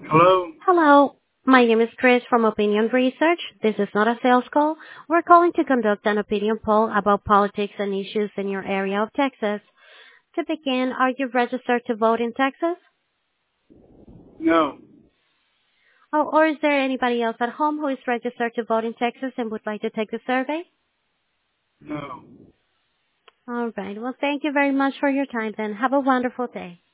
Hello? Hello. My name is Chris from Opinion Research. This is not a sales call. We're calling to conduct an opinion poll about politics and issues in your area of Texas. To begin, are you registered to vote in Texas? No. Oh, or is there anybody else at home who is registered to vote in Texas and would like to take the survey? No. All right. Well, thank you very much for your time then. Have a wonderful day.